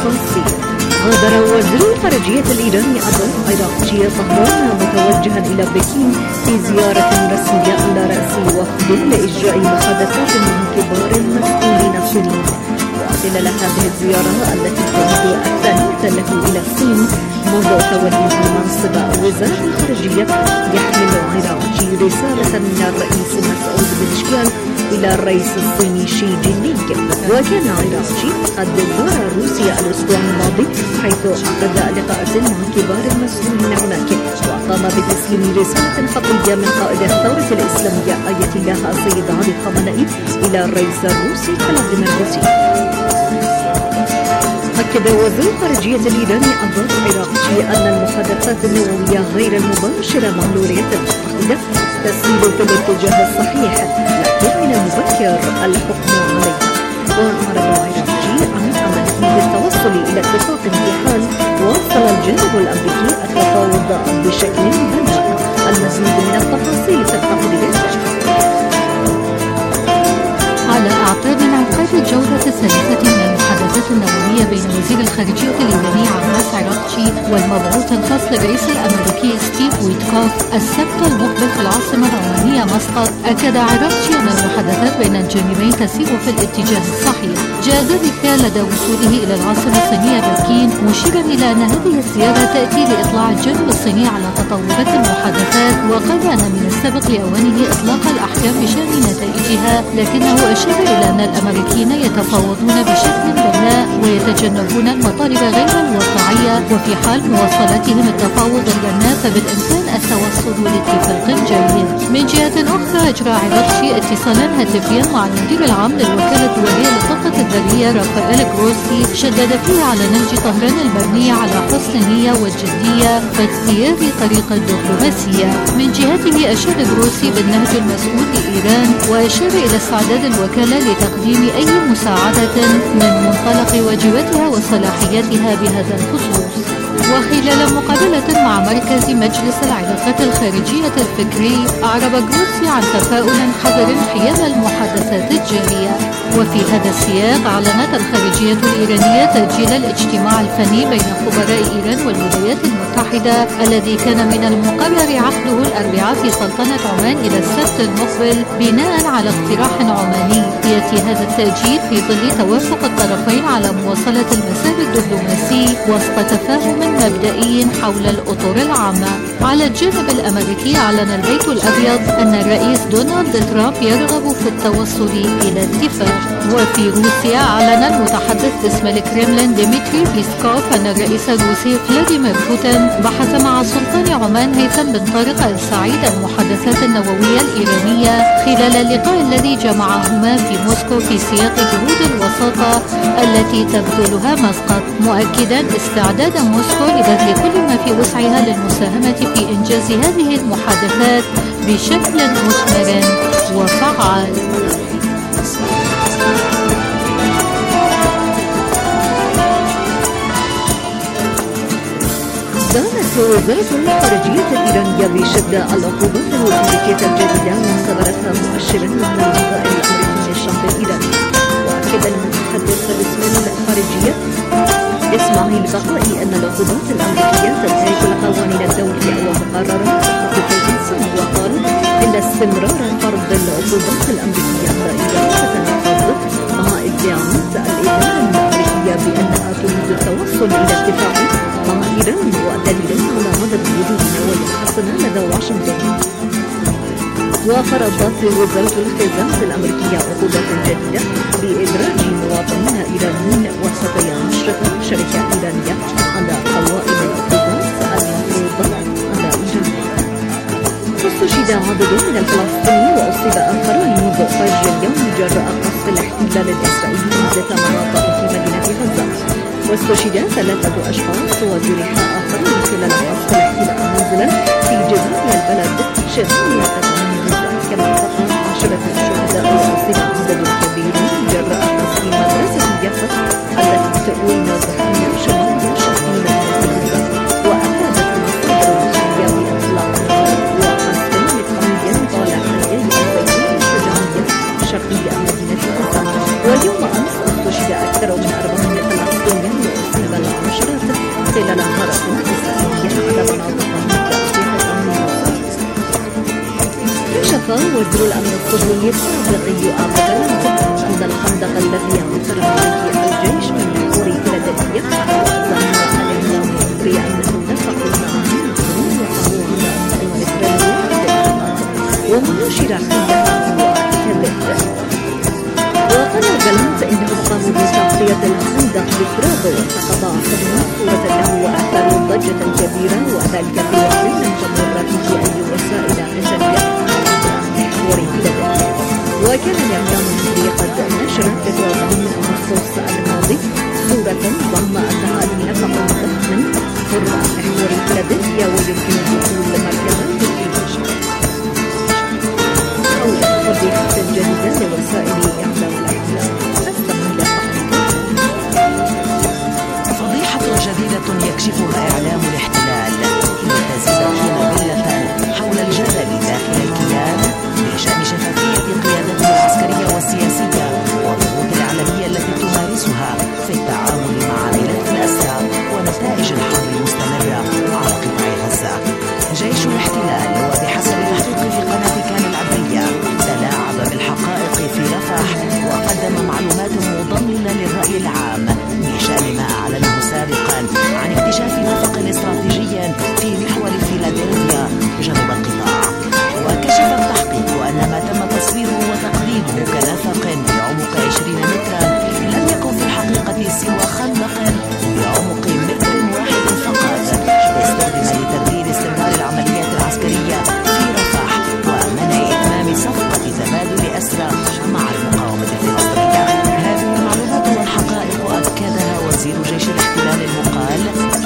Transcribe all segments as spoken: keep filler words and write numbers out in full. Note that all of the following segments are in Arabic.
بالتفاصيل. غادر وزير الخارجية الإيراني العراقي طهران متوجها إلى بكين في زيارة رسمية على رأس وفد لإجراء محادثات مع كبار المسؤولين الصينيين. وخلال هذه الزيارة التي تعد الثانية له إلى الصين منذ توليه منصب وزارة الخارجية، يحمل العراقي رسالة من الرئيس مسعود بزشكيان إلى الرئيس الصيني شي جين بينغ. وكان العراقي قد زار روسيا الأسبوع الماضي، حيث عقد لقاءات مع كبار المسؤولين هناك، وقام بتسليم رسالة خطية من قائد الثورة الإسلامية آية الله السيد علي خامنئي إلى الرئيس الروسي فلاديمير بوتين. أكد وزير الخارجية الإيراني الضابط العراقي أن المحادثات النووية غير المباشرة مع الولايات المتحدة تسير في الاتجاه الصحيح، لكن من المبكر الحكم عليها. وأعرب العراقي عن أمله بالتوصل إلى اتفاق في حال واصل الجانب الأمريكي التفاوض بشكل بناء. المزيد من التفاصيل في التقرير. على أعقاب انعقاد الجولة الثالثة من المحادثات النووية بين وزير الخارجية الإيراني عباس عراقچي والمبعوث الخاص للرئيس الأمريكي ستيف ويتكوف السبت المقبل في العاصمة العمانية مسقط، أكد عراقچي أن المحادثات بين الجانبين تسير في الاتجاه الصحيح. جاء ذلك لدى وصوله إلى العاصمة الصينية بكين، مشيرا إلى أن هذه الزيارة تأتي لإطلاع الجانب الصيني على تطورات المحادثات، وقال أن من السابق لأوانه إطلاق الأحكام بشأن نتائجها، لكنه أشار إلى أن الأمريكيين يتفاوضون بشكل بناء ويتجنبون المطالب غير الواقعية، وفي حال مواصلتهم التفاوض البناء فبالإمكان التوصل لاتفاق جيد. من جهة أخرى، أجرى عراقچي اتصالا هاتفيا مع المدير العام للوكالة الدولية للطاقة الذرية رافائيل جروسي، شدد فيه على نهج طهران المبني على حسن النية والجدية في اختيار طريق الدبلوماسية. من جهته أشار جروسي بالنهج المسؤول لإيران، وأشار إلى استعداد الوكالة لتقديم أي مساعدة من منطلق واجباتها وصلاحياتها بهذا الخصوص. وخلال مقابلة مع مركز مجلس العلاقات الخارجية الفكري، أعرب جروسي عن تفاؤل حذر حيال المحادثات الجارية. وفي هذا السياق، أعلنت الخارجية الإيرانية تأجيل الاجتماع الفني بين خبراء إيران والولايات المتحدة الذي كان من المقرر عقده الأربعاء في سلطنة عمان إلى السبت المقبل، بناء على اقتراح عماني. يأتي هذا التأجيل في ظل توافق الطرفين على مواصلة المسار الدبلوماسي وفق تفاهم مبدئي حول الأطر العامة. على الجانب الأمريكي، أعلن البيت الأبيض أن الرئيس دونالد ترامب يرغب في التوصل إلى اتفاق. وفي روسيا، أعلن المتحدث باسم الكرملين ديمتري بيسكوف أن الرئيس الروسي فلاديمير بوتين بحث مع سلطان عمان هيثم بن طارق آل سعيد المحادثات النووية الإيرانية خلال اللقاء الذي جمعهما في موسكو في سياق جهود الوساطة التي تبذلها مسقط، مؤكدا استعداد موسكو لبذل كل ما في وسعها للمساهمة في إنجاز هذه المحادثات بشكل مثمر وفعال. دانت وزارة الخارجية الإيرانية بشدة العقوبات الأمريكية الجديدة واعتبرتها مؤشرا على الغاء الأمريكي الشعب الإيراني. وأكد المتحدث باسم الخارجية إسماعيل بقائي أن العقوبات الأمريكية تنتهك القوانين الدولية ومقررات حقوق الإنسان، وقال إن استمرار فرض العقوبات الأمريكية دائرة تتناقض مع ادعاءات الإدارة الأمريكية بأنها تريد التوصل إلى اتفاق مع إيران، ودليلا على عدم وجود نوايا حسنة لدى واشنطن. وفرضت وزارة الخزانة الأمريكية عقوبات جديدة بإدراج مواطنين إيرانيين وسبع عشرة شركة إيرانية على قوائم العقوبات المفروضة على إيران. استشهد عدد من الفلسطينيين وأصيب آخرون منذ فجر اليوم جراء قصف الاحتلال الإسرائيلي ذات مناطق في مدينة غزة. واستشهد ثلاثة أشخاص وجرح آخرون خلال قصف الاحتلال منزلا في جزيرة البلد شمالية غزة، كما بقى عشرة شهداء وأصيب عدد كبير جراء قصف مدرسة يافا التي تؤوي نازحين شمالية شرقي مدينة غزة. وأفادت مصادر مصرية بإطلاق وقصف مدفعيا طال حياة السيارة الشجاعية شرقية مدينة غزة. واليوم أمس استشهد أكثر من أربعين فلسطينيا وزير الأمن الصهيوني السابق يؤكد أن الخندق الذي عثر عليه الجيش من محور فيلادلفيا وأعلن الإعلام بأنه نفق معه وقعوا على الكيلومتر الواحد ومنشر خندقه كذب. وقال جالانت إنهم قاموا بتغطية الخندق بفراغ وسقط أحدهم صورة له وأثاروا ضجة كبيرة وذلك في وقت لم تمر فيه أي وسائل إعلامية عن محور فيلادلفيا. وكان الإعلام المصري قد نشر في ثلاثين من أغسطس الماضي صورة ضم أنها نفق ضخم حر محور فيلادلفيا ويمكن الدخول لمركبات الجيش أو توضيحات جديدة لوسائل إعلام الاحتلال. فضيحة جديدة يكشفها إعلام الاحتلال لتزيد القيم بلة حول الجدل داخل الكيان بشأن شفافية قيادته العسكرية والسياسية والضغوط الإعلامية التي تمارسها في التعامل مع عائلات الأسرى ونتائج الحرب المستمرة على قطاع غزة. جيش الاحتلال وبحسب تحقيق في قناة كان العبرية تلاعب بالحقائق في رفح وقدم معلومات مضللة للرأي العام بشأن ما أعلنه سابقا عن اكتشاف نفق استراتيجي في محور فيلادلفيا جنوب القطاع. وكشف التحقيق أن ما تم تصويره وتقريبه كنفق بعمق عشرين مترا لم يكن في الحقيقة سوى خندق بعمق متر واحد فقط استخدم لتبرير استمرار العمليات العسكرية في رفح ومنع إتمام صفقة تبادل أسرى مع المقاومة الفلسطينية. هذه المعلومات والحقائق أكدها وزير جيش الاحتلال المقال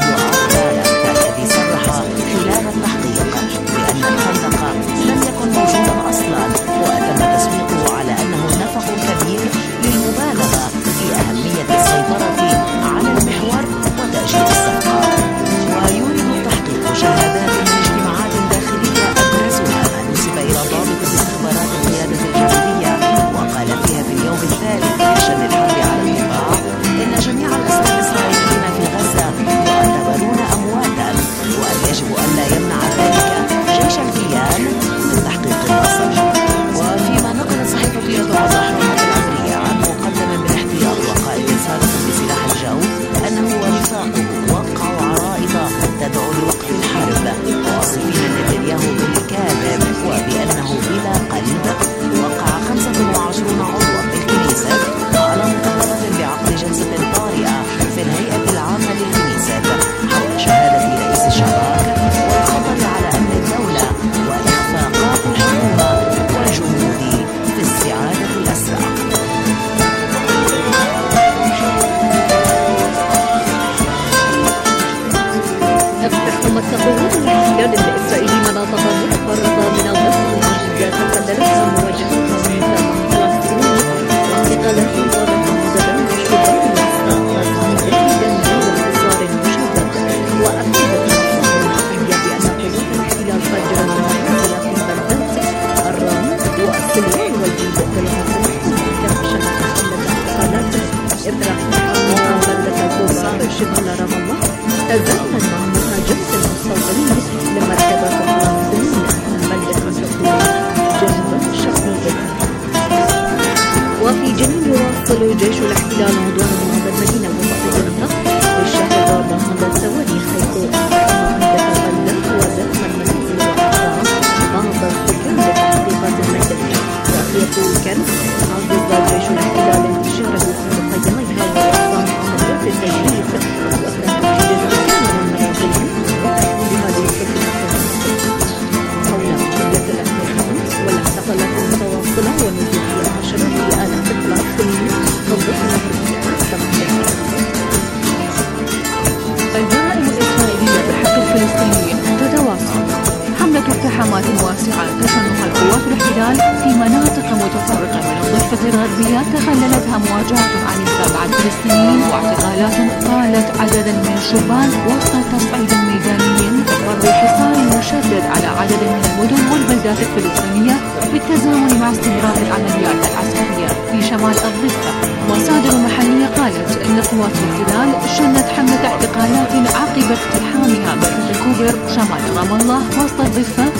يؤكد الذي صرح خلال التحقيق بأن الخندق لم يكن موجودا أصلا وتم تسويقه على أنه نفق كبير للمبالغة في أهمية السيطرة على المحور وتأجيل الصفقة. ويورد التحقيق شهادات من اجتماعات داخلية أبرزها ما نسب إلى ضابط باستخبارات القيادة الجنوبية وقال فيها في اليوم الثالث من شن الحرب على القطاع إن جميع الأسرى الإسرائيليين في غزة يعتبرون أمواتا وأن يجب أن لا يمنع ذلك جيش الكيان من تحقيق النصر. وفيما نقلت صحيفة يدعو الأهرامات العبرية عن مقدم بالاحتياط وقائد سابق بسلاح الجو أنه ورفاقه وقعوا عرائض تدعو لوقف الحرب واصفين نتنياهو بالكاذب وبأنه بلا قلب. وقع خمسة وعشرين عضوا بالكنيسة على مطالبة بعقد جلسة طارئة في الهيئة العامة للكنيسة حول شهادة رئيس الشباك والخطر على أمن الدولة وإخفاقات الحكومة والجهود في استعادة الأسرى. تفتح مساقات الاحتلال الإسرائيلي مناطق متفرقة من الغزة المجيدة تخللتها مواجهة فلسطينية واعتقالات طالت مددا وشباب واستعمالات جديدا واختصار مشدد. وأكدت المصادر المحلية بأن قوات الاحتلال فجرت منازل في بلدات الرام والسليم والجيزة في العاصمة كما شنت محمد اعتقالات إثر اقتحام بلدة الكوبا شبه رام الله تزامن مع مهاجمة المستوطنين لمركبات الفلسطينيين بلدة الكوبا جنوب شرقي. وفي جنين يواصل جيش الاحتلال عدوانه على المدينة المتقدمة بالشهر الرابع منذ التوالي حيث أحكم عدة بلدات ودخل المنازل وأحرام بعض السكان لتحقيقات ميدانية. ويقول كان عزز جيش الاحتلال انتشاره في مخيميها وإقام عمليات التجهيز وأثناء تجهيز السكان من منازلهم بهذه السكنة حول عمليات الاعتقالات والاعتقالات المتواصلة ونزول عشرات آلاف الفلسطينيين ضدهم الجرائم الإسرائيلية بحق الفلسطينيين تتواصل. حملة اقتحامات واسعة تشنها القوات الاحتلال في مناطق متفرقة من الضفة الغربية تخللتها مواجهة عنيفة مع الفلسطينيين واعتقالات طالت عددا من الشبان وسط تصعيد ميداني وفرض حصار مشدد على عدد من المدن والبلدات الفلسطينية بالتزامن مع استمرار العمليات العسكرية في شمال الضفة. مصادر محلية قالت إن قوات الاحتلال شنت حملة اعتقالات عقب اقتحامها مركز كوبر شمال رام الله وسط الضفة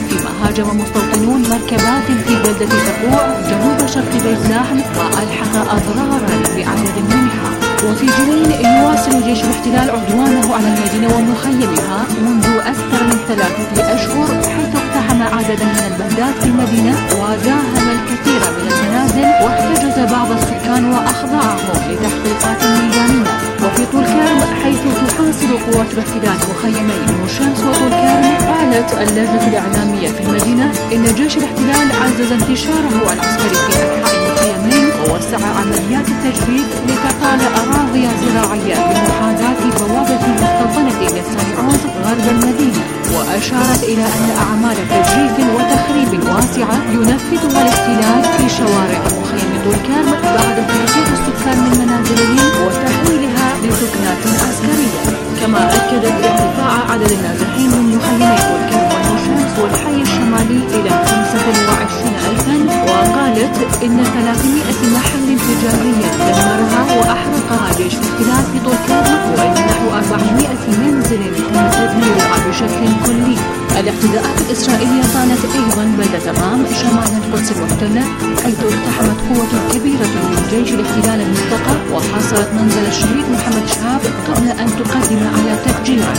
فيما هاجم مستوطنون مركبات في بلدة تقوع جنوب شرق بيت لاحم وألحق أضرارا بعدد منها. وفي جنين يواصل جيش الاحتلال عدوانه على المدينة ومخيمها منذ أكثر من ثلاثة أشهر، حيث اقتحم عددا من البلدات في المدينة وداهم الكثير من المنازل واحتجز بعض السكان وأخضعهم لتحقيقات ميدانية. وفي طول كرم حيث تحاصر قوات الاحتلال مخيمي نور الشمس وطول كرم، قالت اللجنة الإعلامية في المدينة إن جيش الاحتلال عزز انتشاره العسكري في أنحاء المخيمين ووسع عمليات التجريد لتقال أراضي زراعية بمحاذاة بوابة مستوطنة لسان عوز غرب المدينة. وأشارت إلى أن أعمال تجريف وتخريب واسعة ينفذها الاحتلال في شوارع مخيم طول كرم بعد تهجير السكان من منازلهم وتحويلها لسكنات عسكرية. كما أكدت ارتفاع عدد النازحين من مخيمي طول كرم ونور شمس والحي الشمالي إلى خمسة وعشرين ألفا، وقالت إن ثلاثمائة محل تجاري دمرها وأحرقها جيش الاحتلال في طول كرم، وإن نحو أربعمائة منزل تم تدميرها بشكل كلي. الاعتداءات الإسرائيلية طالت أيضا بلدة غام شمال القدس المحتلة، حيث اقتحمت قوة كبيرة من جيش الاحتلال المطلقة وحاصرت منزل الشهيد محمد شهاب قبل أن تقدم على تفجيره.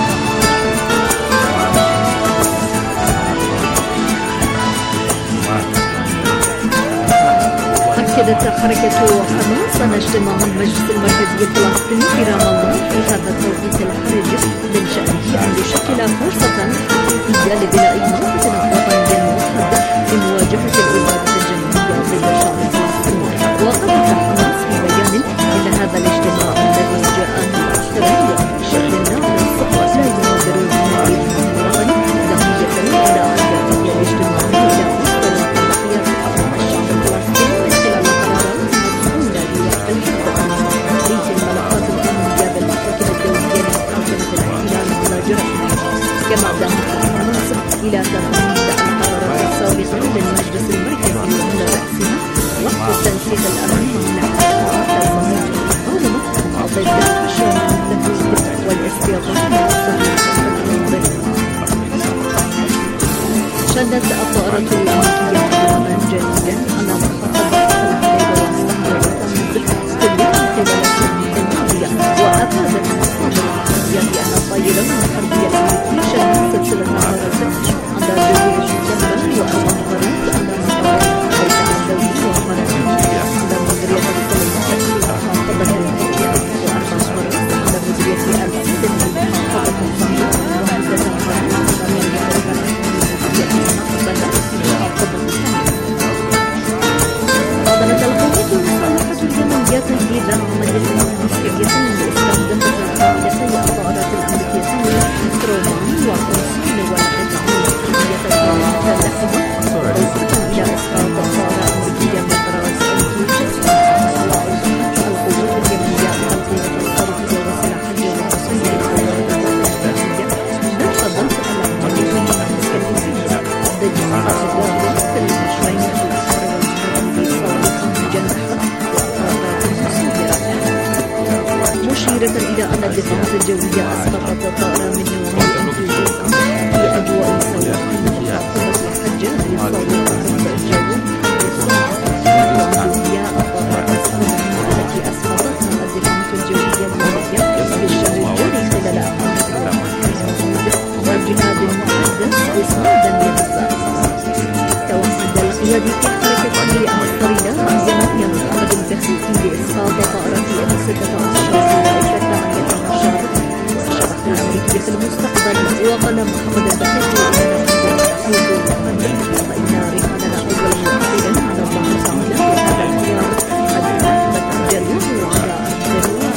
أكدت حركة حماس أن اجتماع المجلس المركزي الفلسطيني في رام الله في هذا التوقيت الحرج من شأنه أن يشكل فرصة حقيقية لبناء منطقة وطني موحد لمواجهة الإبادة الجنوبية ضد الشعب الفلسطيني. وقالت حماس في بيان إن هذا الاجتماع الذي جاء مؤخرا بشكل ناقص لا يناظر المعارض الوطني نتيجة إلى أن يؤدي الاجتماع إلى مصدر التضحية أمام الشعب الفلسطيني من خلال قرارات مسؤولة ليحقق تحريك الملفات القانونية بالمحاكم الدولية لمحاكمة الاحتلال على جرائم الحماس. كما دعت حماس إلى تفعيل القرارات السابقة للمجلس المركزي على رأسها وقف التنسيق الأمني لحقائق الصميم المقاومة ضد الشام التفويض والاستيطان شدت الطائرة الأمريكية قدما جديدا على مخاطبة الحديد والصحراء والتمزيق خلال السنين الماضية. وأفادت مصادر الحربية بأن الطائرة الحربية الأمريكية شنت سلسلة غارات على جزيرة الجبل وأظهرت أن مطار بيت عدوي وغارات على مديرية الصليب محافظة الهجية وأظهرت على مديرية السن محافظة الصميم وعدة غارات على مديرية قابلت القوات المسلحة اليمنية تهديدا عملية عسكرية لاستهداف قاعدتي الطائرات الأمريكية ترومان وقرصون والحزام الحربية المتلحمة وصلت إلى إسقاط طائرة أمريكية من طراز القوات اليمنية التنقية الصاروخية والسلاحية والتصوير القوات الأمريكية نفذت العملية العسكرية ضد الأغراض في المشروعين الأسرى والمرضي صاروخ مجنحة وأطارات مسيرة، مشيرة إلى أن الدفاعات الجوية أسقطت طائرة من نوع الأنفيزيس في أجواء صاروخ محافظة الحجة لصاروخ ضد الجو والجوية الطائرة الصاروخية التي أسقطتها الدفاعات الجوية المصرية بالشهر الجاري خلال أعمال والجهاد المحدث إصابا لغزة. توحد القيادي في حركة العسكرية عزمت محمد البخيتي بإسقاط طائرة إف ستة عشر ذلك ثمانية عشر والشبكة الأمريكية في المستقبل. وقال محمد البخيتي إننا نقود وقدم فإن رهاننا أول مؤخرا على الله تعالى وهذا الخيار قد أثبت جلوه على الجلوه.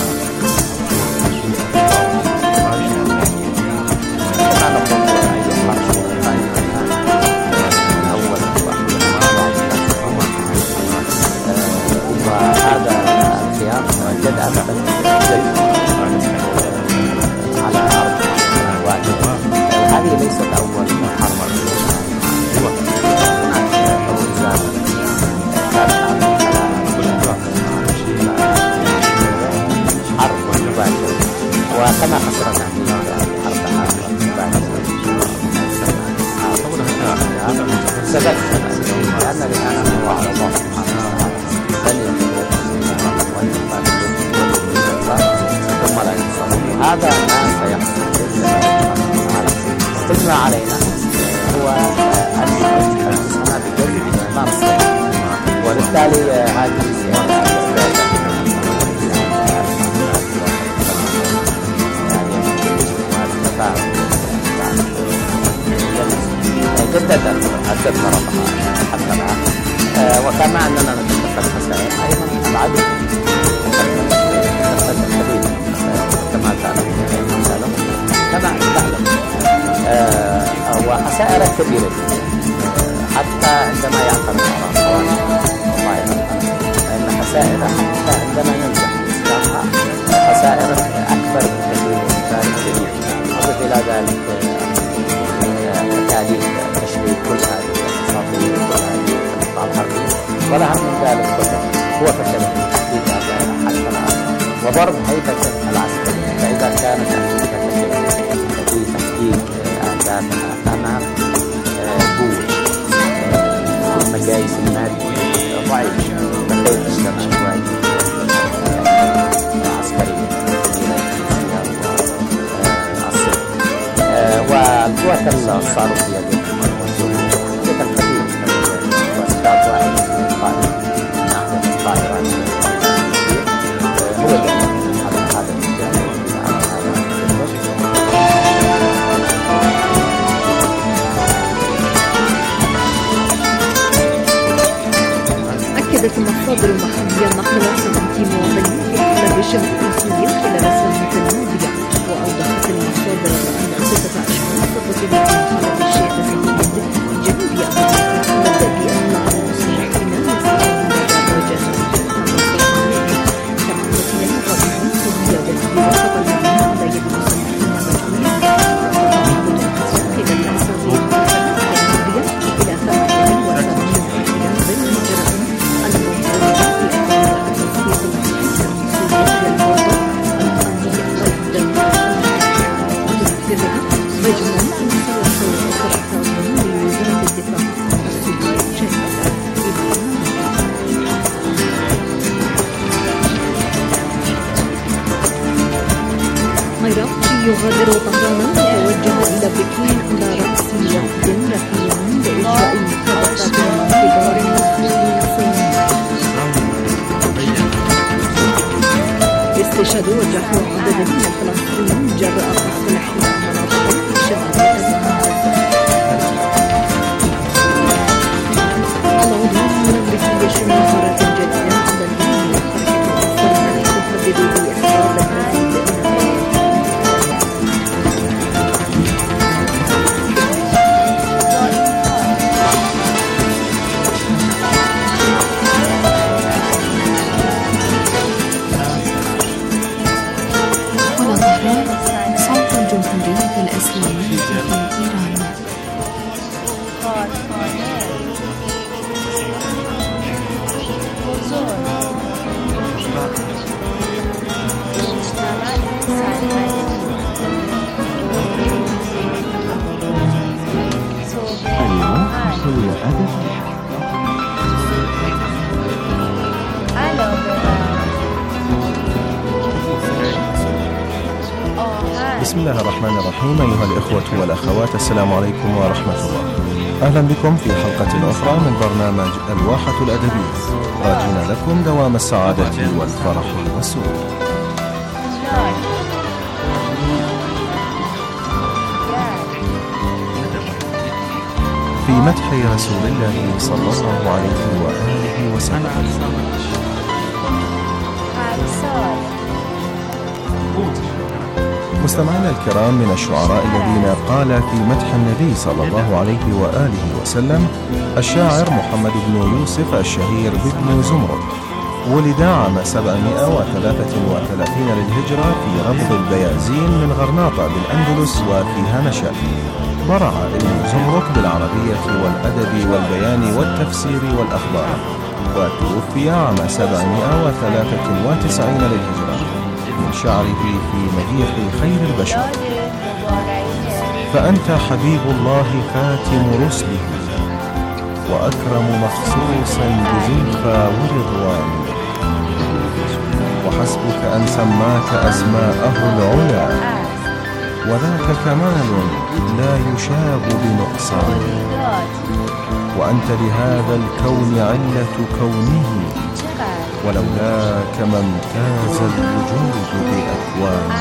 وهذا الخيار مؤكد أبدا على أرض واحدة. هذه ليست أول هذا ما سيحصل كل ما علينا هو السنة بجزء من الإمام الصحيح، وبالتالي هذه جددا عدة مرات حتى الآن. وكما أننا نتذكر المسائل أيضا العدد كما تعلمون كما تعلم وخسائر كبيرة حتى عندما يعترض على القوانين الله يرحمه، فإن خسائر حتى عندما ينجح إصلاحها خسائر أكبر بكثير من ذلك كبير. أضف إلى ذلك تكاليف تشغيل كل هذه الاقتصادية كل هذه القطاع الحربي ولا هم من ذلك كله هو فشل في تحقيق أهدافه حتى الآن وضرب هيبته العسكرية. فإذا كانت أمريكا في تحقيق أهدافها أمام قوة المقاييس المادية ضعيفة فكيف تستمع واجب عسكرية والقوات الصاروخية والسلطة الكثير من الوسائط واحد من القائد من ناحية الطائرات هو الذي على هذا الجانب على هذا أكدت المصادر المحلية نقل سبعة مواطنين في حملة بشمال سوريا خلال السنة الماضية. وأوضحت المصادر أن ستة أشخاص قتلوا في حالة الشيخ سيد جنوب أفريقيا مبدأ بأن المسلحين يستخدمون دراجات كما قتل قائد سوريا بواسطة المدينة على يد مسلحين مجهولين. خلال الأسابيع الماضية إلى ثمانية وثمانين اعتراف بالجرائم المنطلقة في أثناء تنفيذ الحكم السوري للوضع القانوني والدولي وتنفيذها مجموعة من السياسات وخططها لوزارة الدفاع السورية جاهزة عراقي يغادر طهران ويتوجه إلى بكين على رأس وفد رسمي لإجراء مخالفات كبار المسؤولين الصينيين. استشهاد وجرح عدد من الفلسطينيين جراء قصف احتلال مناطق في شمال غزة. العدوان الأمريكي يشن مهارات جديدة على اليمن وحركة الصهيونية تهدد بإحصار المزيد من بسم الله الرحمن الرحيم. أيها الإخوة والأخوات، السلام عليكم ورحمة الله. أهلا بكم في حلقة أخرى من برنامج الواحة الأدبية، راجين لكم دوام السعادة والفرح والسرور. في مدح رسول الله صلى الله عليه وآله وسلم. مستمعينا الكرام، من الشعراء الذين قال في مدح النبي صلى الله عليه وآله وسلم الشاعر محمد بن يوسف الشهير بابن زمرد. ولد عام سبعمائة وثلاثة وثلاثين للهجرة في ربض البيازين من غرناطة بالأندلس، وفيها نشأ. برع ابن زمرد بالعربية والأدب والبيان والتفسير والأخبار، وتوفي عام سبعمائة وثلاثة وتسعين للهجرة. من شعره في مديح خير البشر: فأنت حبيب الله خاتم رسله، وأكرم مخصوصا بزلفى ورضوان، حسبك أن سماك أسماءه العلا، وذاك كمال لا يشاب بنقصان، وأنت لهذا الكون علة كونه، ولولاك ما امتاز الوجود بأكوان.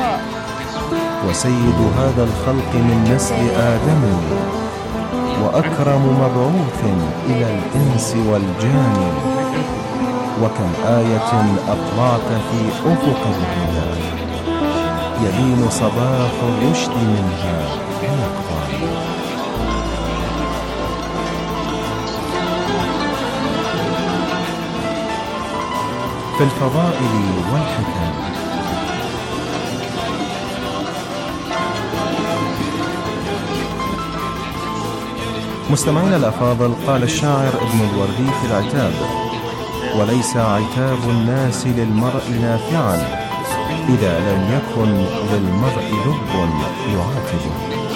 وسيد هذا الخلق من نسل آدم، وأكرم مبعوث إلى الإنس والجان، وكم آية أطلعت في أفق الهدى، يبين صباح الرشد منها بيقظان. في الفضائل والحكم. مستمعينا الأفاضل، قال الشاعر ابن الوردي في العتاب: وليس عتاب الناس للمرء نافعا إذا لم يكن للمرء لب يعاتبه.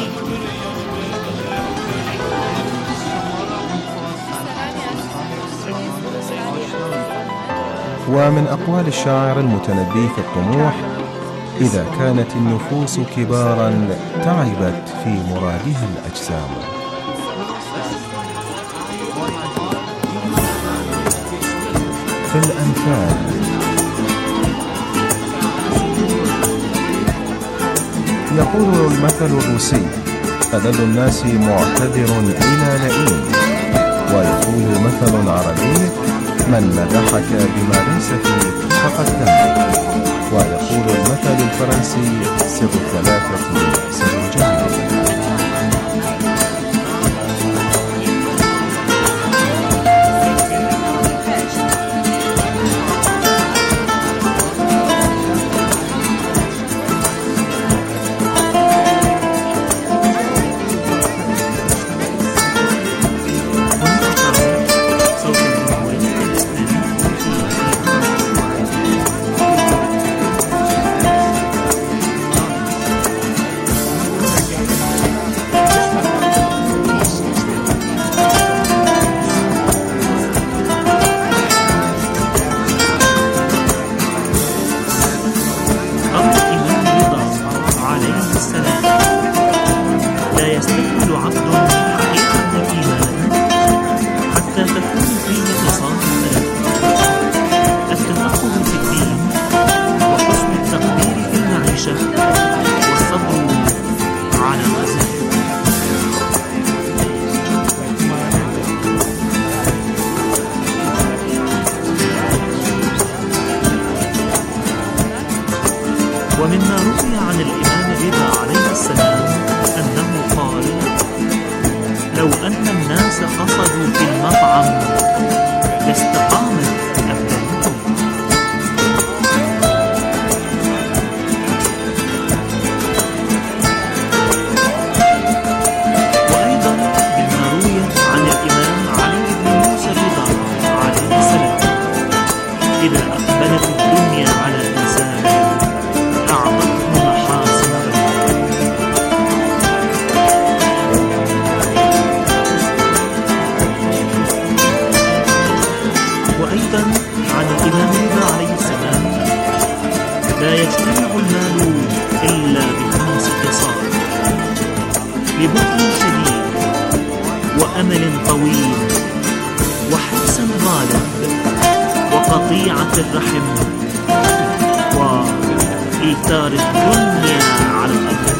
ومن أقوال الشاعر المتنبي في الطموح: إذا كانت النفوس كبارا تعبت في مرادها الأجسام. في الأنفال: يقول المثل الروسي: أذل الناس معتذر إلى لئيم. ويقول مثل عربي: من مدحك بما ليس فيك فقد ذمك. ويقول المثل الفرنسي: سر الثلاثة سر جميل. ومما روي عن الإمام رضا عليه السلام أنه قال: لو أن الناس قصدوا في المطعم لاستقامت أبدانهم. وأيضا مما روي عن الإمام علي بن موسى رضا عليه السلام: إذا أقبلت الدنيا على الإنسان وأيضا عن الإمام رضا عليه السلام: لا يجتمع المال إلا بخمس خصال: ببخل شديد، وأمل طويل، وحرص غالب، وقطيعة الرحم، وإيثار الدنيا على الآخرة.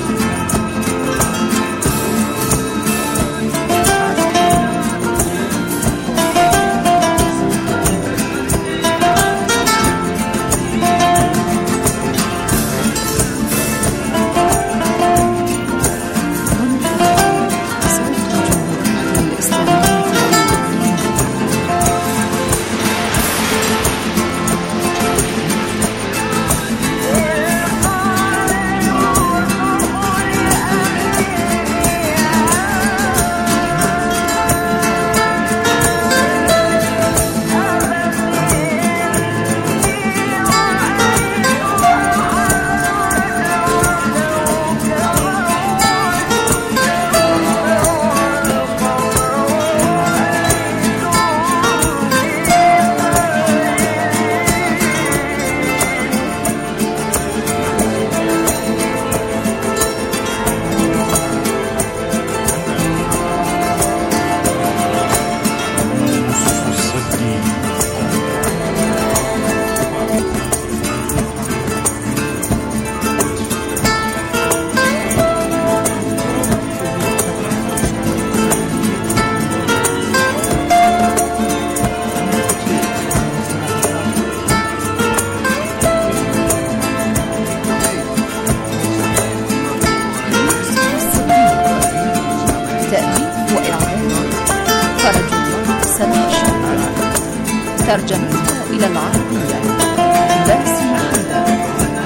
ترجمتها إلى العربية باسم حمدان.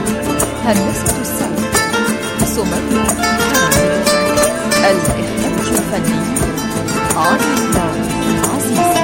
هندسة الصوت سمية حامد. الإخراج الفني علي الله عزيز.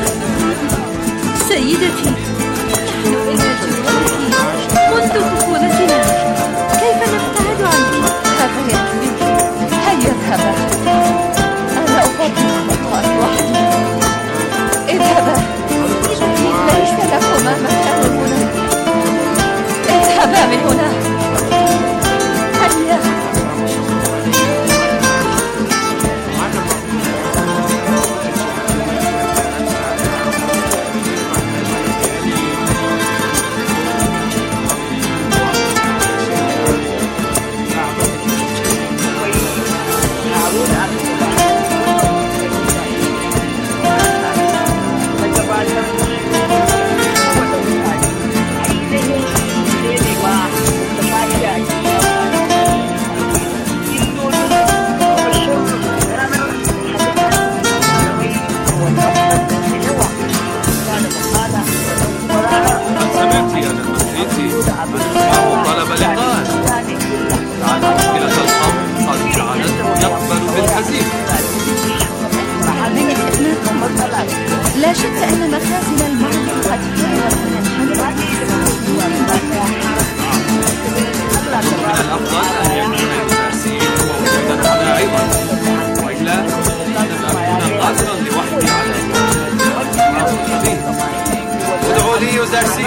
سيدتي، نحن إلى جوارك منذ طفولتنا. اذهبا من هنا. هيا. لا شك أن مخازن المعدن قد كانت من الحمل. من الأفضل أن يكون التأثير موجودا هنا أيضا، وإلا لن أكون قادرا لوحدي على الخبير. ادعوا لي يوزارسي.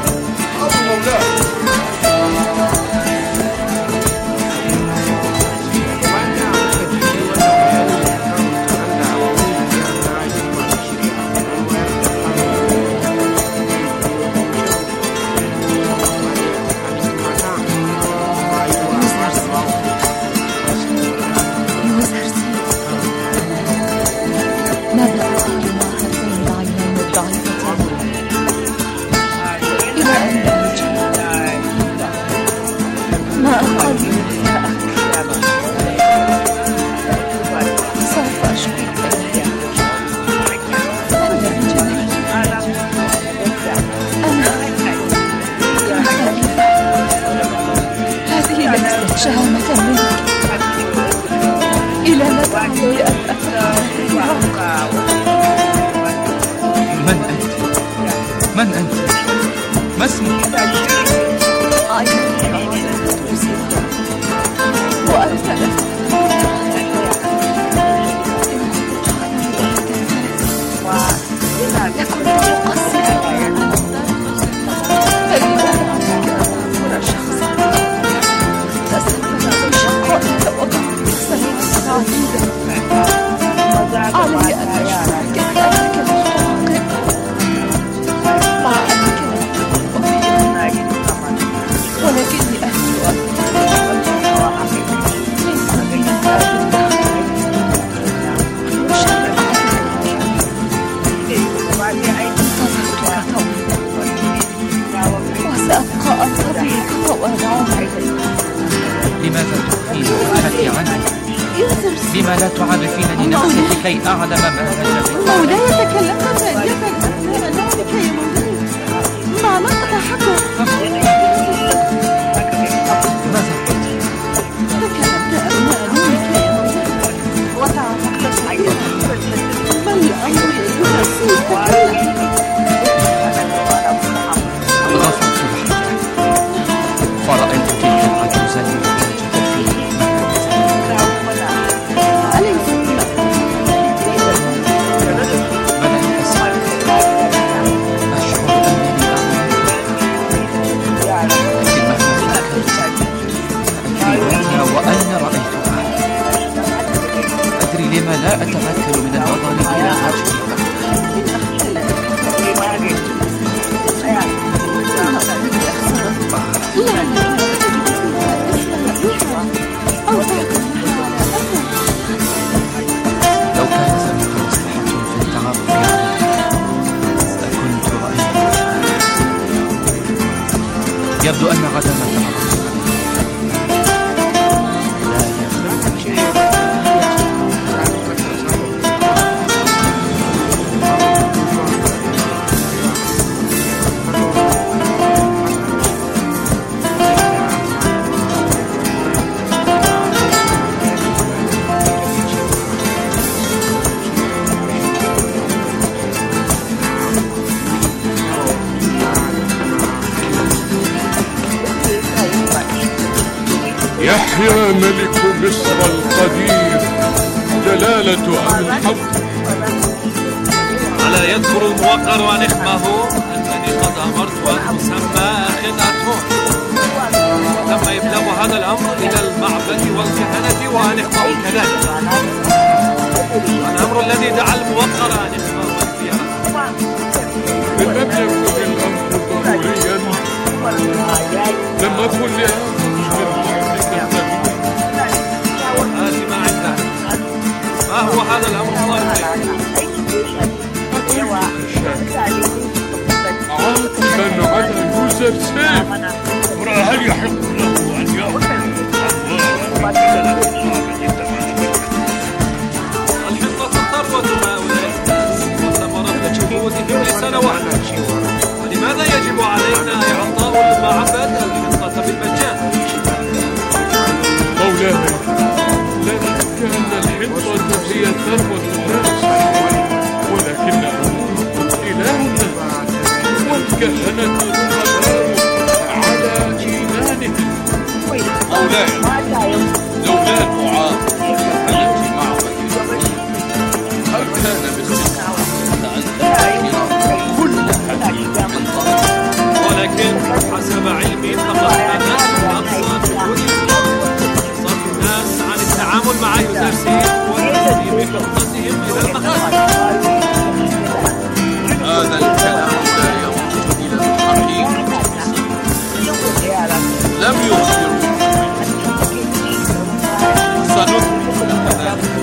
شهامة منك. إلى متى علي أن أترك؟ من أنت؟ من أنت؟ ما اسمك؟ وأنت لكن قصر علي أن أشعرك بأنك متوقف مع أنك ولكني أهل وسأبقى أنتظرك طوال عمري. لماذا تخفين وجهك عني؟ لما لا تعرفينني نفسك كي أعلم ما هجرك؟ مولاي تكلمت ثانية أثناء ذلك يا مولاي. ما مقطع حقه؟ ماذا قلت؟ تكلمت أثناء ذلك يا مولاي وتعرفت صحيحا. بل الأمر ينسيك كله. غفرت لحظة فرأيت تلك العجوز المحتاجة فيه. لما لا أتمكن من النظر إلى وجهك. لو كانت هناك مصلحة في التعرف عليك لكنت رأيت وجهك. يبدو أن غدا ما تعرفت. يحيى ملك مصر القدير جلالة أمن الحق. ألا يذكر الموقر عن إخمه أنني قد أمرت أن تسمى أخناتهم. لما يبلغ هذا الأمر إلى المعبد والكهنة وأن يخضعوا كذلك. الأمر الذي دعا الموقر أن يخضعوا الزيارة. إن لم يكن الأمر ضروريا لم أكن لأخذ هات ما عندك. ما هو هذا الأمر الضروري؟ عاقبا على يوسف سيف. هل يحق له أن يأخذ الحنطة ثروة هؤلاء الناس وثمرة جهودهم لسنوات. ولماذا يجب علينا إعطاء المعبد الحنطة بالمجان؟ مولاي، لا شك أن الحنطة هي ثروة الناس، ولكن أبوه إله الناس والكهنة الخبراء على إيمانهم. مولاي، لولا المعاق لكهنة معبد هل كان باستطاعة أن تأثير كل حديث حنطة؟ ولكن حسب علمي فقد أنست أقصى جهودهم صرف الناس عن التعامل مع يوزرسين وتسليم حنطتهم إلى المخازن. هذا الكلام لا يمت إلى الحقيقة. لم يخبروا سنثبت لك ذلك.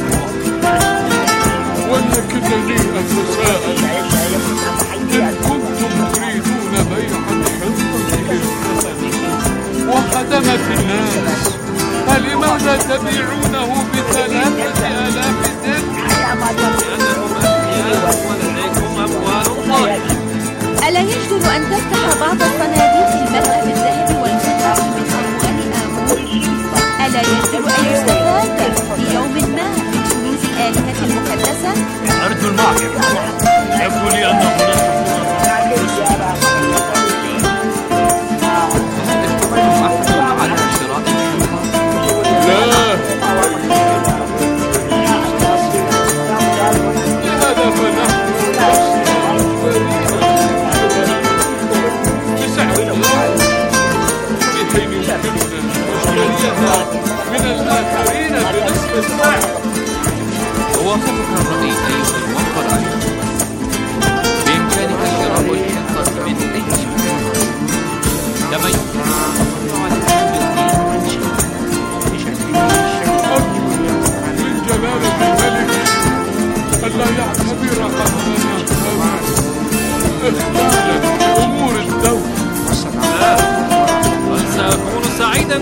ولكنني أتساءل إن كنتم تريدون بيع الحنطة للحسن وخدمة الناس، فلماذا تبيعونه بثلاثة آلاف درهم؟ لأنهم أغنياء ولديكم أموال طائلة. ألا يجدر أن تفتح بعض الصناديق الملأ بالذهب والفضة من أموال آمون؟ ألا يجدر أن يستفاد في يوم ما من كنوز الآلهة المقدسة؟ أرجو المعرفة. يبدو لي أن هناك على شراء لا، لهذا فنحن بسعر الله بحين يمكننا نشتريها من الآخرين بنصف السعر. وافقك الرأي أيها الموقر أيضا. بإمكانك شراء الحنطة من أي مكان. لما يمكن أرجو من جلالة الملك ألا يعتبر أمرنا إخلالا بأمور الدولة. بل سأكون سعيدا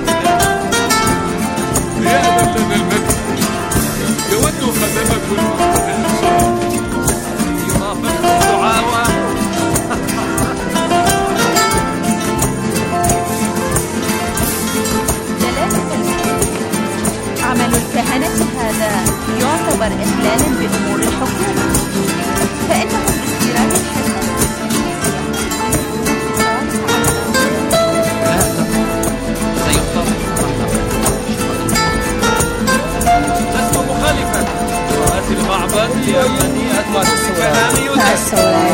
يأذن لنا الملك، يود خدمة الإنسان يرافق الدعاء. عمل الكهنة هذا يعتبر إخلالا بأمور الحكومة، فإنهم باستيراد الحنطة لا تقل سيضطر لست مخالفا. وآتي المعبد لأنني أدرس كلام يوسف.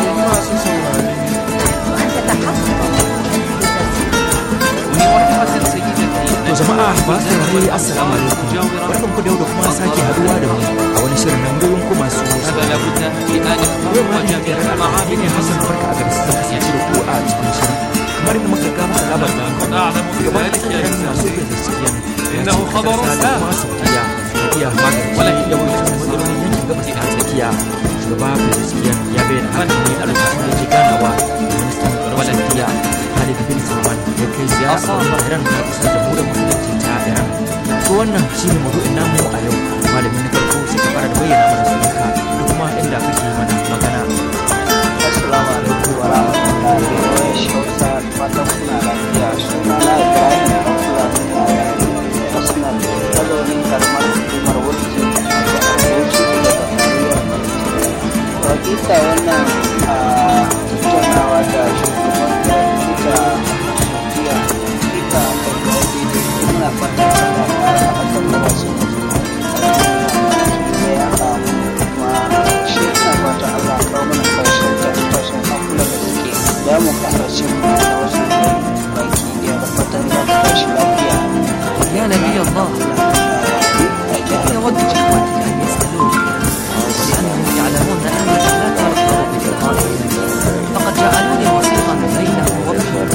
jama'a masu saurare assalamu alaikum barkan ku da yau da kuma sake haduwa da mu a wani shirin nan gayon ku masu yau ma ne da rana ne Hassan barka a gari sun kasance da ku a cikin shirin kamar da muka gaba da labar da gaban shirin masu yin gaskiya إنه خبر سام sautiya tafiya magani wala da wani matsalolin yankin gabas ta tsakiya shugaba gaskiya ya bayyana hakan ne a lokacin da yake ganawa da ministan tsaron lafiya Khalid bin Salman ya kai ziyara a wani Iran na kasar jamhuriyar musulunci ta Iran. To wannan shi ne maudu'in namu a yau. Malami na farko sai ka fara da bayyana mana sunanka da kuma inda kake mana magana. Assalamu alaikum wa rahmatullahi wa barakatuh. Fatan kuna lafiya. Sunana Ibrahim Abdullahi Hassan mazaunin karamar hukumar Wurji da Bauchi da Tarayya. Hakika wannan tattaunawa da shugaban da ita tafiya ita da muna fatan Allah ya ƙara hakan da wasu da ya samu kuma shi ina fatan Allah kawo mana يا نبي الله، يود إخوتك أن يسألوك لأنهم يعلمون أنك لا ترغب بلقائهم، فقد جعلوني وسيطا بينهم وبينك.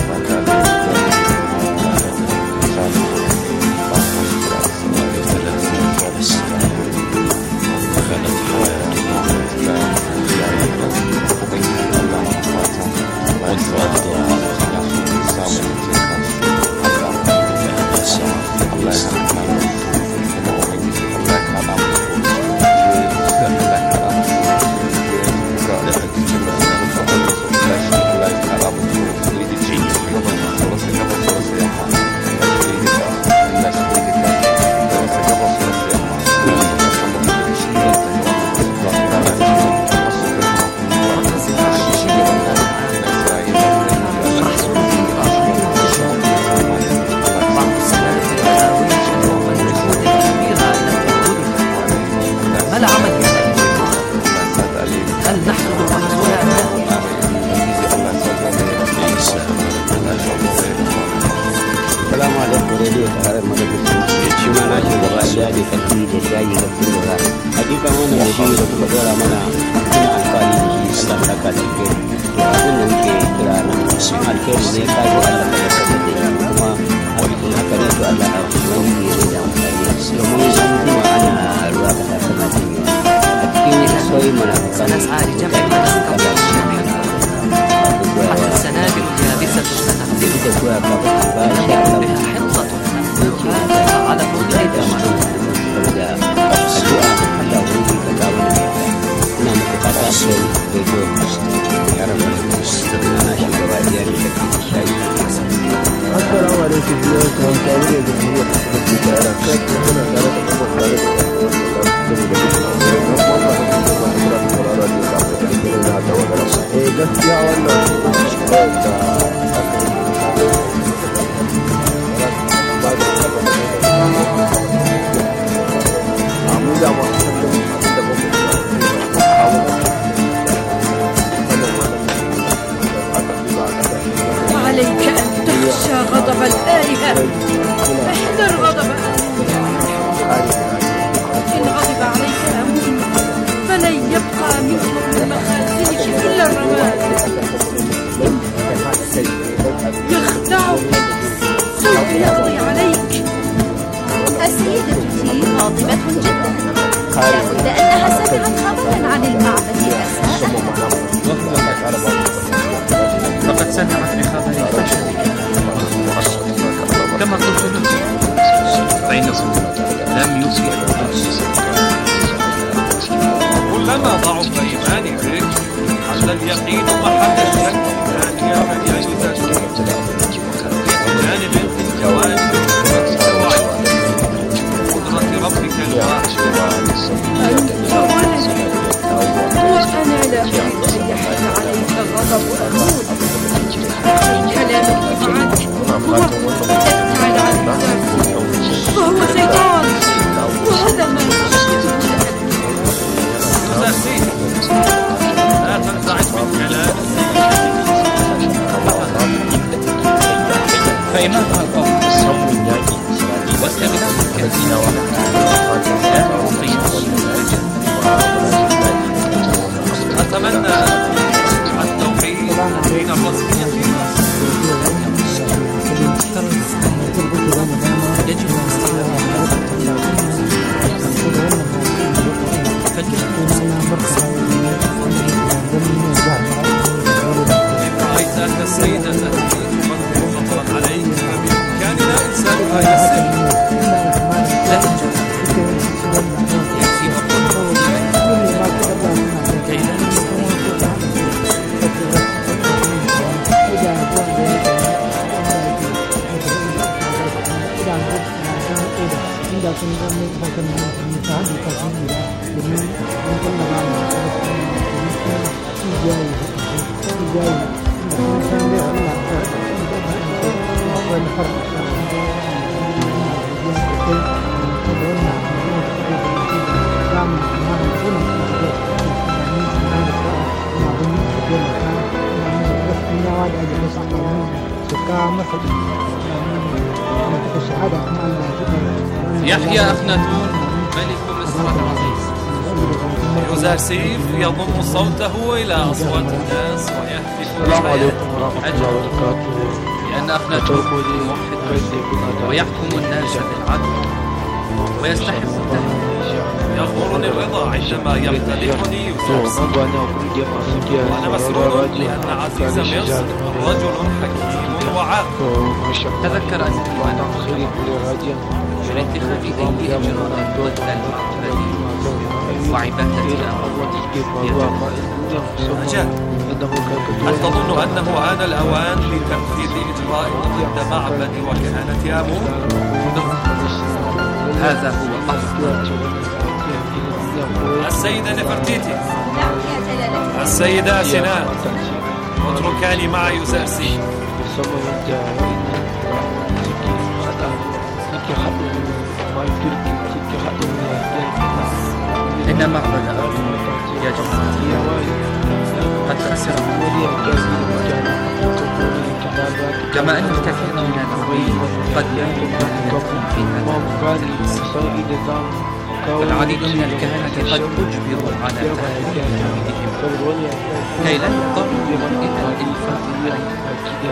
سنسعى لجمع ما نستطيع حتى السنابل اليابسة سنغسلها ونملأ بها حنطة نأخذها على عليك أن تخشى غضب الآلهة، احذر غضب إن غضب عليك أمون فلن يبقى منك من مخازنك إلا الرماد. يخدعك، سوف يقضي عليك. السيدة غاضبة جدا، لابد أنها سمعت خبرا عن المعبد أساءها. فقد سمعت بخبر فشلك كما قلت لك، فإنه لم يفلح. كلما ضعف إيماني بك حل اليقين محل الشك. ثانيا فبأي جانب من جوانب الوعي قدرة ربك الواحد. أنت ولدي وأنا لا أريد أن يحل عليك غضب أمون. كلامك معك هو ابتعد عن ذاتي، فهو شيطان، وهذا ما يشتهي لا تنزعج من كلامي، فإنها القول واستغلال الكثير لا أعطيه. أتمنى التوفيق بين الرسمية يجب رأيت أن السيدة التي تفضل خطرا عليك بإمكاننا إنسانها يسر. لا يوجد يكفي مطلوب كي لا suka masa يحيى أخناتون ملك مصر العزيز. يوزرسيف يضم صوته إلى أصوات الناس ويهتف السلام عليكم ورحمة الله وبركاته. لأن أخناتون موحد ويحكم الناس بالعدل ويستحق التهمة. يغمرني الرضا عندما يمتدحني يوزرسيف، وأنا مسرور لأن عزيز مصر رجل حكيم وعاقل. تذكر أن من اتخاذ أي إجراءات ضد المعترضين وعبادة الأمر. أجل، هل تظن أنه آن الأوان لتنفيذ إجراء ضد معبد وكهنة آمون؟ هذا هو أفضل. السيدة نفرتيتي، السيدة سنان، اتركاني مع يوزرسيف. إن معبد آمون يا جماعة قد خسر كما أن الكثير من العبيد قد يكون في هذا والعديد من الكهنة قد أجبروا على تهديد توحيدهم كي لا يضطروا إلى الإنفاق عليها.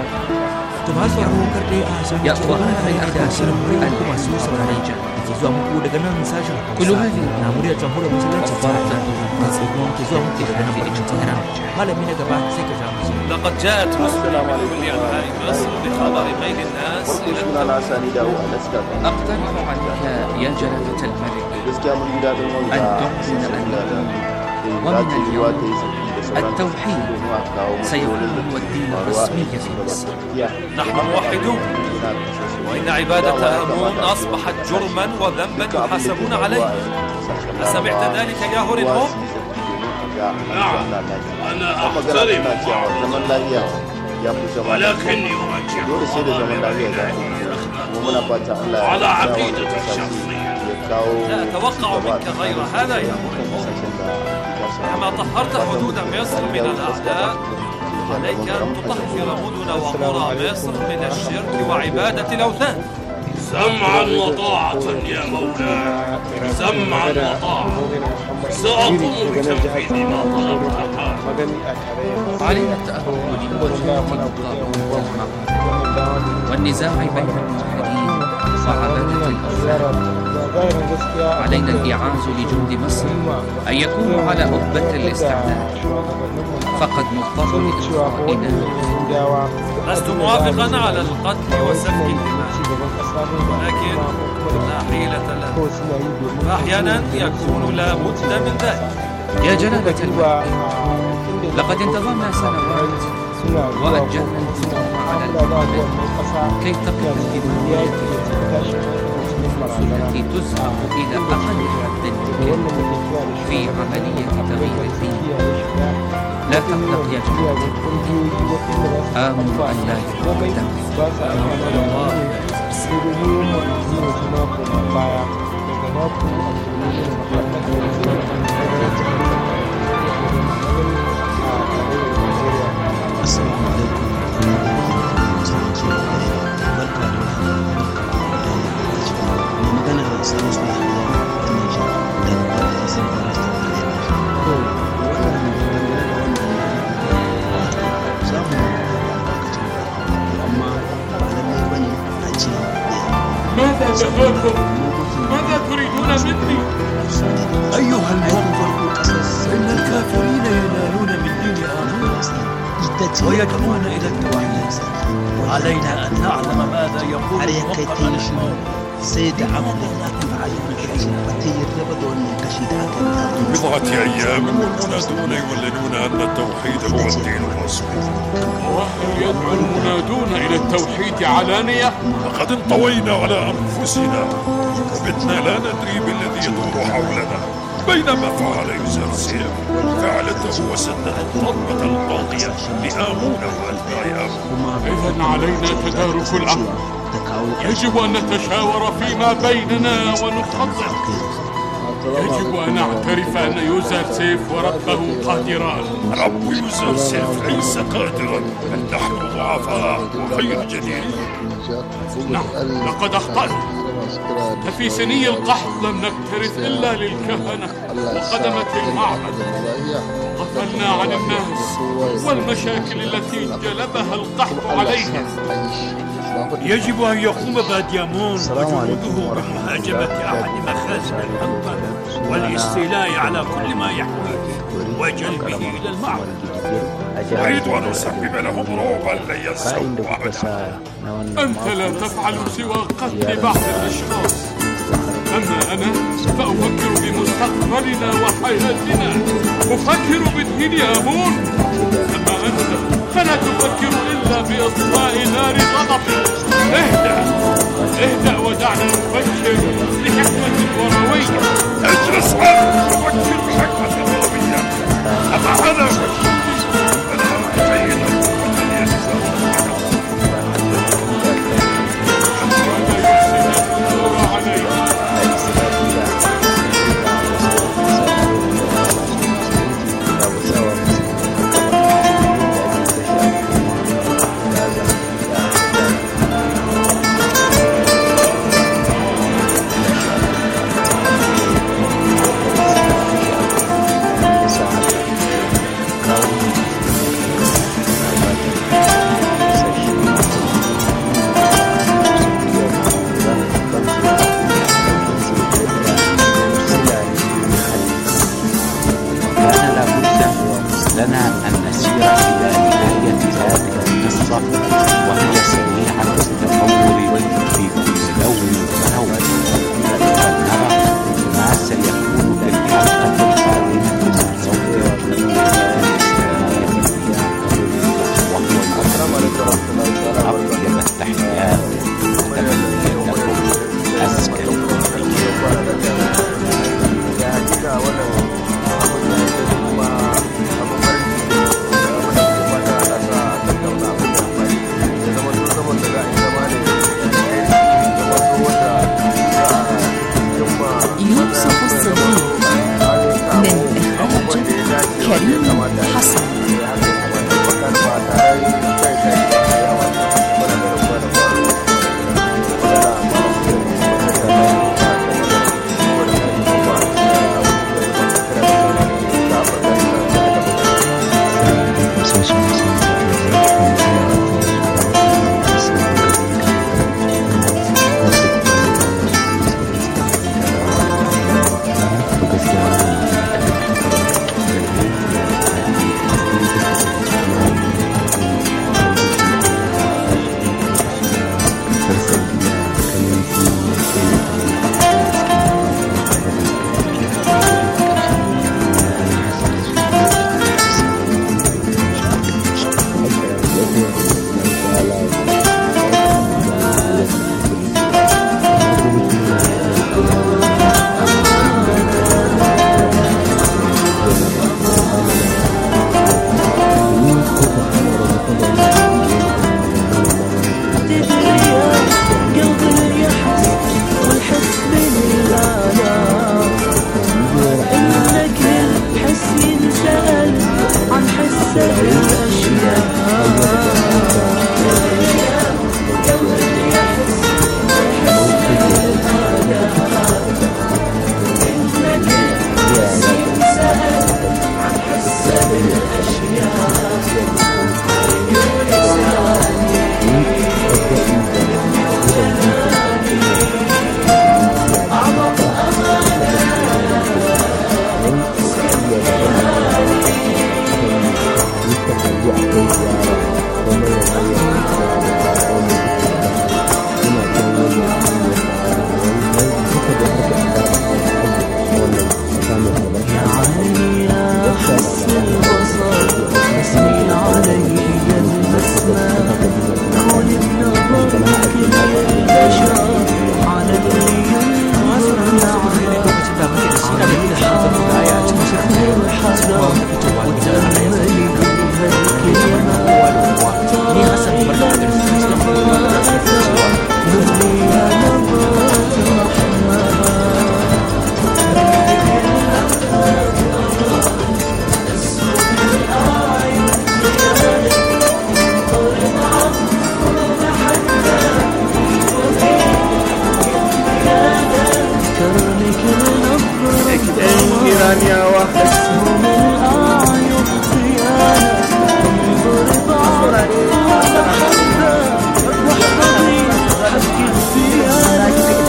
يقوى من أخلاق الخارجة. كل هذه الأمور لقد جاءت رسل من كل أنحاء مصر بخبر ميل الناس إلى أقترح عنك يا جلالة الملك أن تعلن أن ومن اليوم التوحيد سيكون هو الدين الرسمي في مصر. نحن موحدون، وإن عبادة آمون أصبحت جرما وذنبا يحاسبون عليه. أسمعت ذلك يا هورنهوب؟ نعم، أنا أحترم ولكني أرجع على عقيدة الشخصية. لا أتوقع منك غير هذا يا هورنهوب. كما طهرت حدود مصر من الأعداء، عليك أن تطهر مدن وقرى مصر من الشرك وعبادة الأوثان. سمعا وطاعة يا مولاي، سمعا وطاعة. سأقوم بتنفيذ ما طلبت. علينا التأهب لوجهة القانون والنزاع بين الموحدين وعبادة الأوثان. علينا الإعاز لجند مصر أن يكونوا على أهبة الاستعداد، فقد نضطر لإخضاعنا. لست موافقا على القتل وسفك الدماء، ولكن لا حيلة لنا، فأحيانا يكون لا بد من ذلك. يا جلالة الملك، لقد انتظرنا سنوات وأجلنا الحكم على المعبد كي تقف الدموية التي تزرع إلى أقل حد ممكن في عملية تغيير الدين. لا تقلق يا جماعة، آمل أن لا يكون السلام عليكم magana samun su da Tunisia da da sun fara da wannan samu amma ba lalle bane a ce ماذا تفكر؟ ماذا تريدون مني؟ أيها الموقف إن الكافرين ينالون من دين آمون ويدعون إلى التوحيد. علينا أن نعلم ماذا يقول الموقف عن الشمال. سيد عمل بضعة أيام والمنادون يعلنون أن التوحيد هو الدين الرسمي. وهل يدعو المنادون إلى التوحيد علانية؟ لقد انطوينا على أنفسنا وبتنا لا ندري بالذي يدور حولنا. بينما فعل يوزرسيف فعلته وسدد الضربة القاضية لآمون وأتباع آمون. إذن علينا تدارك الأمر. يجب أن نتشاور فيما بيننا ونخطط. يجب أن أعترف أن يوزر سيف وربه قادران. رب يوزر سيف ليس قادرا، بل نحن ضعفاء وغير جديرين. نعم، لقد أخطأنا. ففي سني القحط لم نكترث إلا للكهنة وخدمة المعبد. غفلنا عن الناس والمشاكل التي جلبها القحط عليهم. يجب أن يقوم باديامون وجنوده بمهاجمة أحد مخازن الحنطة والاستيلاء على كل ما يحويه وجلبه إلى المعبد. أريد أن أسبب لهم رعبا لن ينسوا أبدا. أنت لا تفعل سوى قتل بعض الأشخاص، أما أنا فأفكر بمستقبلنا وحياتنا، أفكر بدين آمون. أما أنت فلا تفكر إلا بإطفاء نار غضبك. اهدأ اهدأ ودعنا نفكر بحكمة وروية. اجلس عنك وفكر بحكمة وروية. أما أنا ثانية وأحسهم الأعين خيانة انضرب عرضي وتحدى واحفظي حق الديانة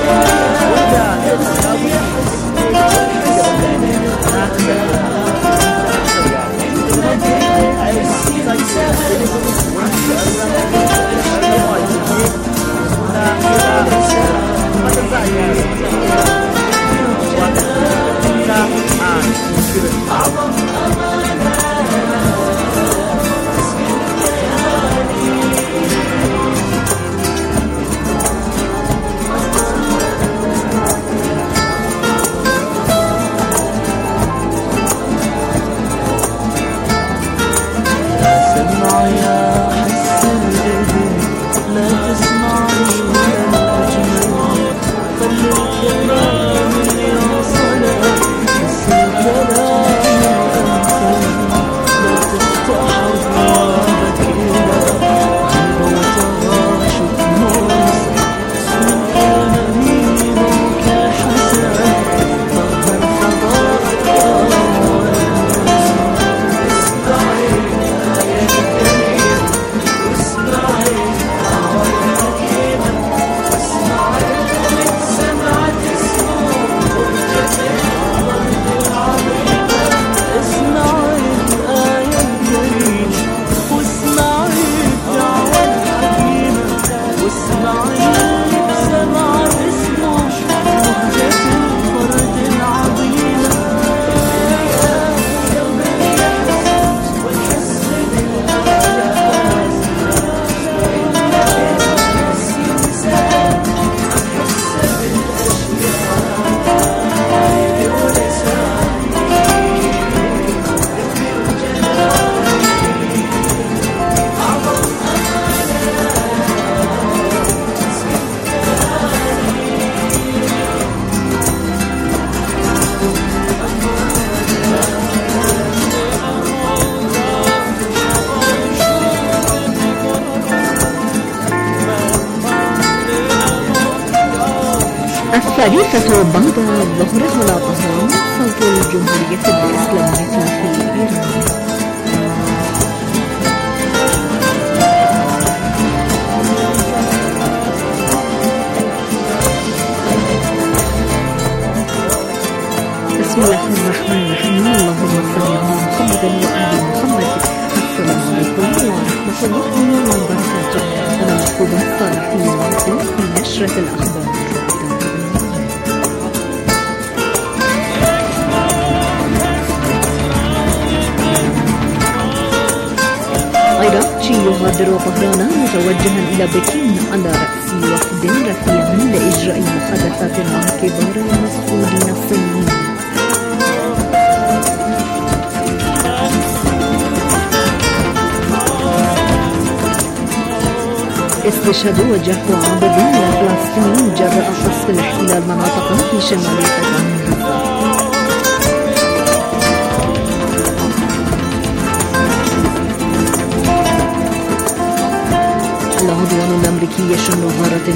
الثالثة بعد الظهر على طهران صوت الجمهورية الإسلامية في إيران. بسم الله الرحمن الرحيم. اللهم صل على محمد وآل محمد. السلام عليكم ورحمة الله وبركاته. أنا محفوظة صالحي واصل في نشرة الأخبار. عراقي يغادر طهران متوجها إلى بكين على رأس وفد رفيع لإجراء محادثات مع كبار المسؤولين الصينيين. استشهاد وجه عدد من الفلسطينيين جراء قصف الاحتلال مناطق في شمال قطاع غزة. العدوان الأمريكي يشن غارة